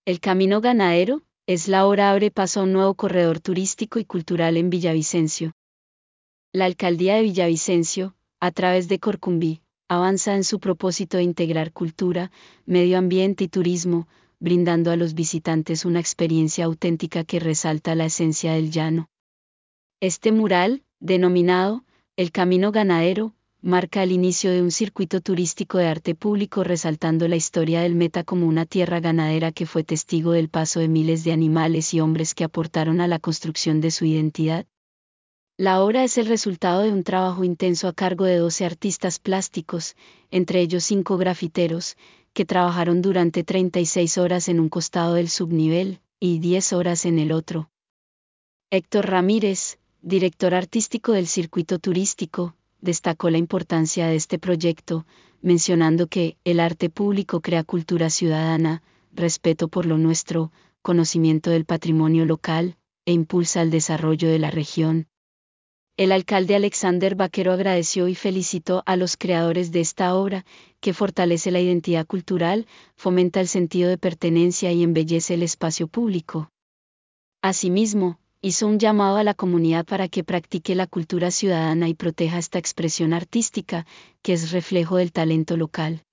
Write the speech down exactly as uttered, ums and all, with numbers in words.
El Camino Ganadero es la obra abre paso a un nuevo corredor turístico y cultural en Villavicencio. La alcaldía de Villavicencio, a través de Corcumbí, avanza en su propósito de integrar cultura, medio ambiente y turismo, brindando a los visitantes una experiencia auténtica que resalta la esencia del llano. Este mural, denominado El Camino Ganadero, marca el inicio de un circuito turístico de arte público resaltando la historia del Meta como una tierra ganadera que fue testigo del paso de miles de animales y hombres que aportaron a la construcción de su identidad. La obra es el resultado de un trabajo intenso a cargo de doce artistas plásticos, entre ellos cinco grafiteros, que trabajaron durante treinta y seis horas en un costado del subnivel, y diez horas en el otro. Héctor Ramírez, director artístico del circuito turístico, destacó la importancia de este proyecto, mencionando que el arte público crea cultura ciudadana, respeto por lo nuestro, conocimiento del patrimonio local, e impulsa el desarrollo de la región. El alcalde Alexander Vaquero agradeció y felicitó a los creadores de esta obra, que fortalece la identidad cultural, fomenta el sentido de pertenencia y embellece el espacio público. Asimismo, hizo un llamado a la comunidad para que practique la cultura ciudadana y proteja esta expresión artística, que es reflejo del talento local.